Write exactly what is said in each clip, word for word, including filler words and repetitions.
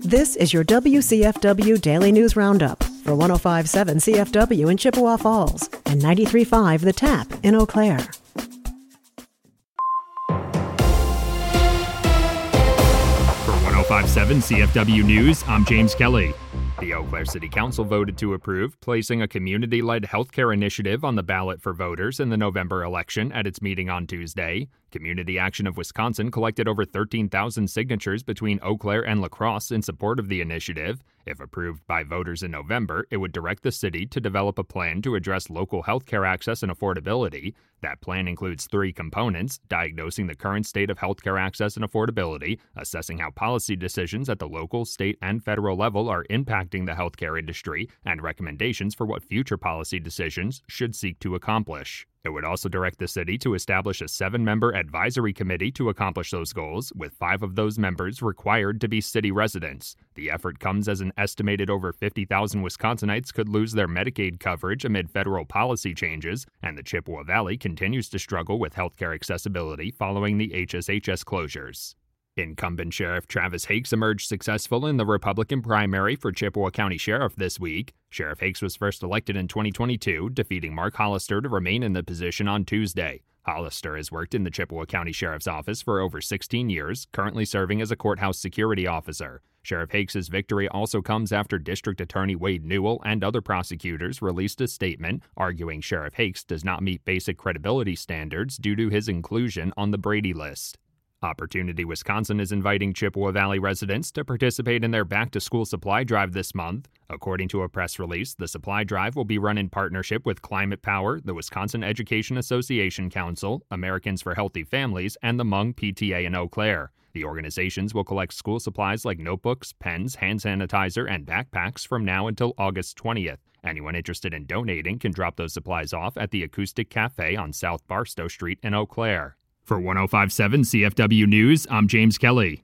This is your W C F W Daily News Roundup for one oh five point seven C F W in Chippewa Falls and ninety-three point five The Tap in Eau Claire. For one oh five point seven C F W News, I'm James Kelly. The Eau Claire City Council voted to approve placing a community-led healthcare initiative on the ballot for voters in the November election at its meeting on Tuesday. Community Action of Wisconsin collected over thirteen thousand signatures between Eau Claire and La Crosse in support of the initiative. If approved by voters in November, it would direct the city to develop a plan to address local healthcare access and affordability. That plan includes three components: diagnosing the current state of healthcare access and affordability, assessing how policy decisions at the local, state, and federal level are impacting the healthcare industry, and recommendations for what future policy decisions should seek to accomplish. It would also direct the city to establish a seven-member advisory committee to accomplish those goals, with five of those members required to be city residents. The effort comes as an estimated over fifty thousand Wisconsinites could lose their Medicaid coverage amid federal policy changes, and the Chippewa Valley continues to struggle with healthcare accessibility following the H S H S closures. Incumbent Sheriff Travis Hakes emerged successful in the Republican primary for Chippewa County Sheriff this week. Sheriff Hakes was first elected in twenty twenty-two, defeating Mark Hollister to remain in the position on Tuesday. Hollister has worked in the Chippewa County Sheriff's Office for over sixteen years, currently serving as a courthouse security officer. Sheriff Hakes' victory also comes after District Attorney Wade Newell and other prosecutors released a statement arguing Sheriff Hakes does not meet basic credibility standards due to his inclusion on the Brady list. Opportunity Wisconsin is inviting Chippewa Valley residents to participate in their back-to-school supply drive this month. According to a press release, the supply drive will be run in partnership with Climate Power, the Wisconsin Education Association Council, Americans for Healthy Families, and the Hmong P T A in Eau Claire. The organizations will collect school supplies like notebooks, pens, hand sanitizer, and backpacks from now until August twentieth. Anyone interested in donating can drop those supplies off at the Acoustic Cafe on South Barstow Street in Eau Claire. For one oh five point seven C F W News, I'm James Kelly.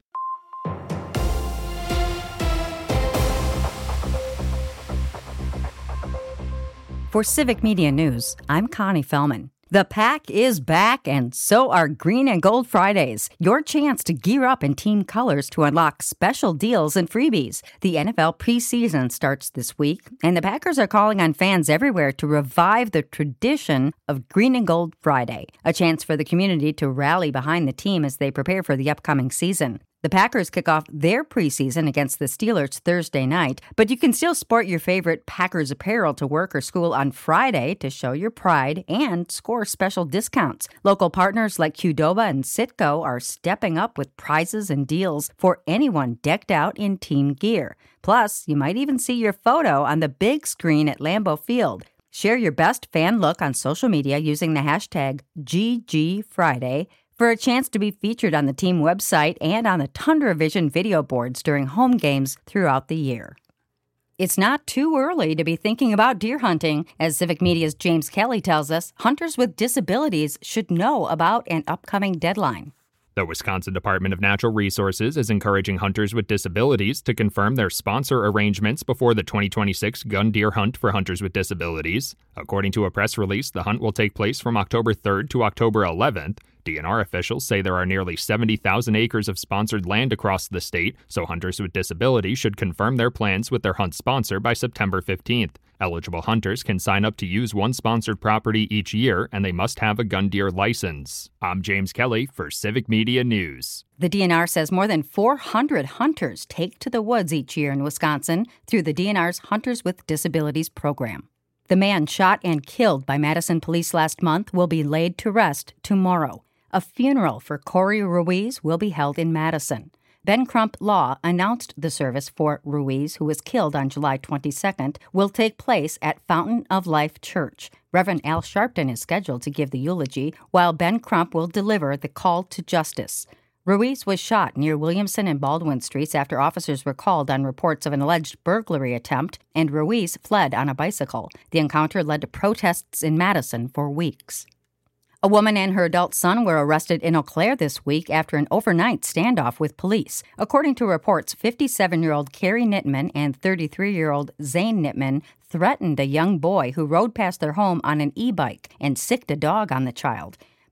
For Civic Media News, I'm Connie Fellman. The Pack is back, and so are Green and Gold Fridays, your chance to gear up in team colors to unlock special deals and freebies. The N F L preseason starts this week, and the Packers are calling on fans everywhere to revive the tradition of Green and Gold Friday, a chance for the community to rally behind the team as they prepare for the upcoming season. The Packers kick off their preseason against the Steelers Thursday night, but you can still sport your favorite Packers apparel to work or school on Friday to show your pride and score special discounts. Local partners like Qdoba and Citgo are stepping up with prizes and deals for anyone decked out in team gear. Plus, you might even see your photo on the big screen at Lambeau Field. Share your best fan look on social media using the hashtag G G Friday for a chance to be featured on the team website and on the Tundra Vision video boards during home games throughout the year. It's not too early to be thinking about deer hunting. As Civic Media's James Kelly tells us, hunters with disabilities should know about an upcoming deadline. The Wisconsin Department of Natural Resources is encouraging hunters with disabilities to confirm their sponsor arrangements before the twenty twenty-six gun deer hunt for hunters with disabilities. According to a press release, the hunt will take place from October third to October eleventh. D N R officials say there are nearly seventy thousand acres of sponsored land across the state, so hunters with disabilities should confirm their plans with their hunt sponsor by September fifteenth. Eligible hunters can sign up to use one sponsored property each year, and they must have a gun deer license. I'm James Kelly for Civic Media News. The D N R says more than four hundred hunters take to the woods each year in Wisconsin through the D N R's Hunters with Disabilities program. The man shot and killed by Madison police last month will be laid to rest tomorrow. A funeral for Corey Ruiz will be held in Madison. Ben Crump Law announced the service for Ruiz, who was killed on July twenty-second, will take place at Fountain of Life Church. Reverend Al Sharpton is scheduled to give the eulogy, while Ben Crump will deliver the call to justice. Ruiz was shot near Williamson and Baldwin Streets after officers were called on reports of an alleged burglary attempt, and Ruiz fled on a bicycle. The encounter led to protests in Madison for weeks. A woman and her adult son were arrested in Eau Claire this week after an overnight standoff with police. According to reports, fifty-seven-year-old Carrie Nittman and thirty-three-year-old Zane Nittman threatened a young boy who rode past their home on an e-bike and sicked a dog on the child.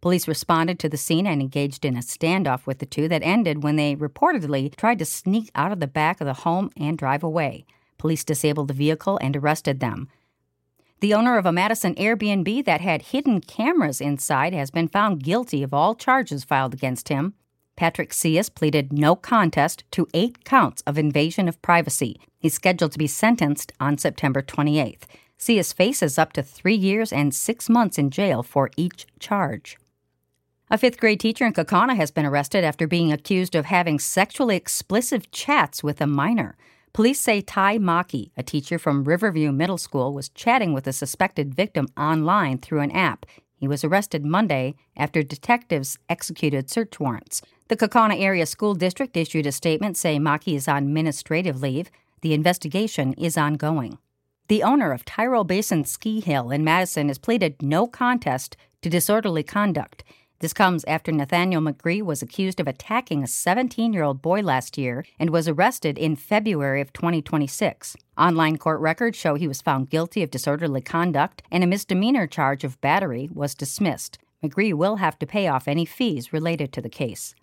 Police responded to the scene and engaged in a standoff with the two that ended when they reportedly tried to sneak out of the back of the home and drive away. Police disabled the vehicle and arrested them. The owner of a Madison Airbnb that had hidden cameras inside has been found guilty of all charges filed against him. Patrick Cius pleaded no contest to eight counts of invasion of privacy. He's scheduled to be sentenced on September twenty-eighth. Cius faces up to three years and six months in jail for each charge. A fifth-grade teacher in Kaukauna has been arrested after being accused of having sexually explicit chats with a minor. Police say Ty Maki, a teacher from Riverview Middle School, was chatting with a suspected victim online through an app. He was arrested Monday after detectives executed search warrants. The Kaukauna Area School District issued a statement saying Maki is on administrative leave. The investigation is ongoing. The owner of Tyrol Basin Ski Hill in Madison has pleaded no contest to disorderly conduct. This comes after Nathaniel McGree was accused of attacking a seventeen-year-old boy last year and was arrested in February of twenty twenty-six. Online court records show he was found guilty of disorderly conduct, and a misdemeanor charge of battery was dismissed. McGree will have to pay off any fees related to the case.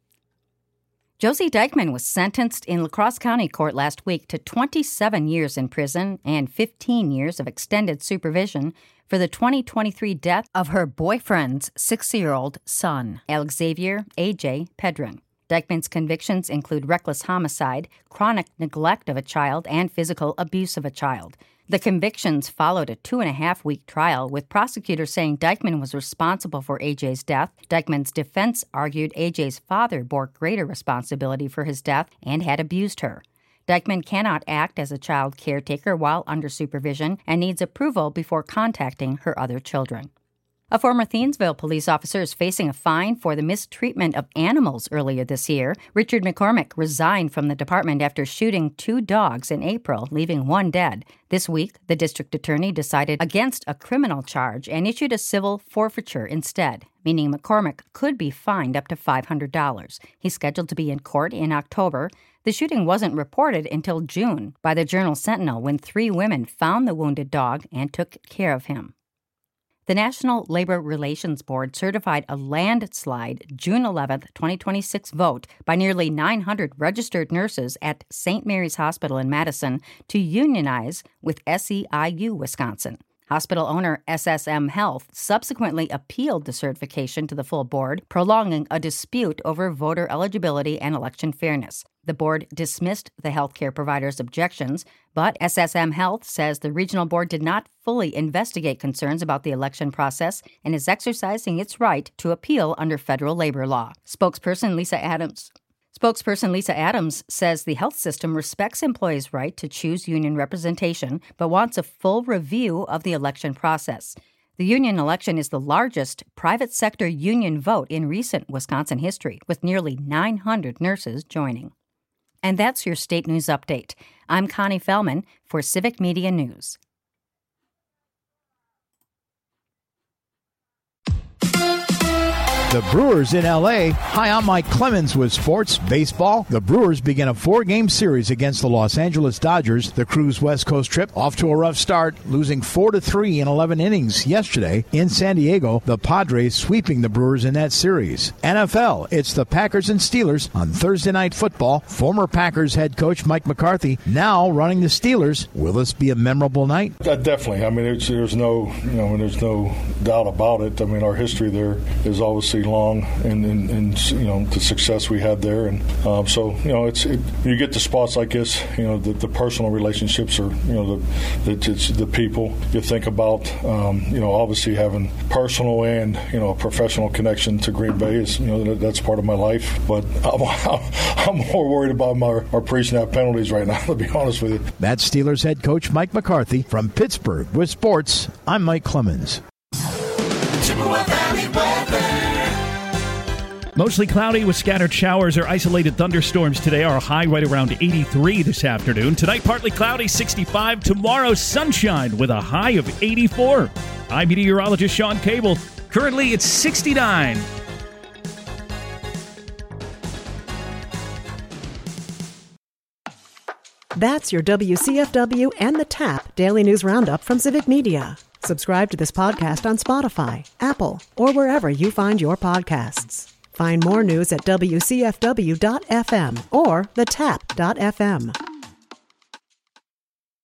Josie Dykman was sentenced in La Crosse County Court last week to twenty-seven years in prison and fifteen years of extended supervision for the twenty twenty-three death of her boyfriend's six-year-old son, Alexavier A J Pedron. Dykman's convictions include reckless homicide, chronic neglect of a child, and physical abuse of a child. The convictions followed a two-and-a-half-week trial, with prosecutors saying Dykman was responsible for A J's death. Dykman's defense argued A J's father bore greater responsibility for his death and had abused her. Dykman cannot act as a child caretaker while under supervision and needs approval before contacting her other children. A former Thiensville police officer is facing a fine for the mistreatment of animals earlier this year. Richard McCormick resigned from the department after shooting two dogs in April, leaving one dead. This week, the district attorney decided against a criminal charge and issued a civil forfeiture instead, meaning McCormick could be fined up to five hundred dollars. He's scheduled to be in court in October. The shooting wasn't reported until June by the Journal-Sentinel when three women found the wounded dog and took care of him. The National Labor Relations Board certified a landslide June eleventh, twenty twenty-six vote by nearly nine hundred registered nurses at Saint Mary's Hospital in Madison to unionize with S E I U Wisconsin. Hospital owner S S M Health subsequently appealed the certification to the full board, prolonging a dispute over voter eligibility and election fairness. The board dismissed the healthcare provider's objections, but S S M Health says the regional board did not fully investigate concerns about the election process and is exercising its right to appeal under federal labor law. Spokesperson Lisa Adams Spokesperson Lisa Adams says the health system respects employees' right to choose union representation, but wants a full review of the election process. The union election is the largest private sector union vote in recent Wisconsin history, with nearly nine hundred nurses joining. And that's your state news update. I'm Connie Fellman for Civic Media News. The Brewers in L A. Hi, I'm Mike Clemens with Sports Baseball. The Brewers begin a four-game series against the Los Angeles Dodgers. The Crew's West Coast trip off to a rough start, losing four to three in eleven innings yesterday in San Diego. The Padres sweeping the Brewers in that series. N F L, it's the Packers and Steelers on Thursday Night Football. Former Packers head coach Mike McCarthy now running the Steelers. Will this be a memorable night? Uh, definitely. I mean, it's, there's no, you know, there's no doubt about it. I mean, our history there is obviously long, and, and, and you know the success we had there, and um, so you know it's it, you get to spots like this, you know the, the personal relationships, or you know the the, it's the people you think about. Um, you know, obviously having personal and you know a professional connection to Green Bay is you know that, that's part of my life. But I'm, I'm more worried about my our pre-snap penalties right now, to be honest with you. That's Steelers head coach Mike McCarthy from Pittsburgh with sports. I'm Mike Clemens. Chippewa Valley weather. Mostly cloudy with scattered showers or isolated thunderstorms today. Our high right around eighty-three this afternoon. Tonight, partly cloudy, sixty-five. Tomorrow, sunshine with a high of eighty-four. I'm meteorologist Sean Cable. Currently, it's sixty-nine. That's your W C F W and the Tap Daily News Roundup from Civic Media. Subscribe to this podcast on Spotify, Apple, or wherever you find your podcasts. Find more news at W C F W dot F M or the tap dot F M.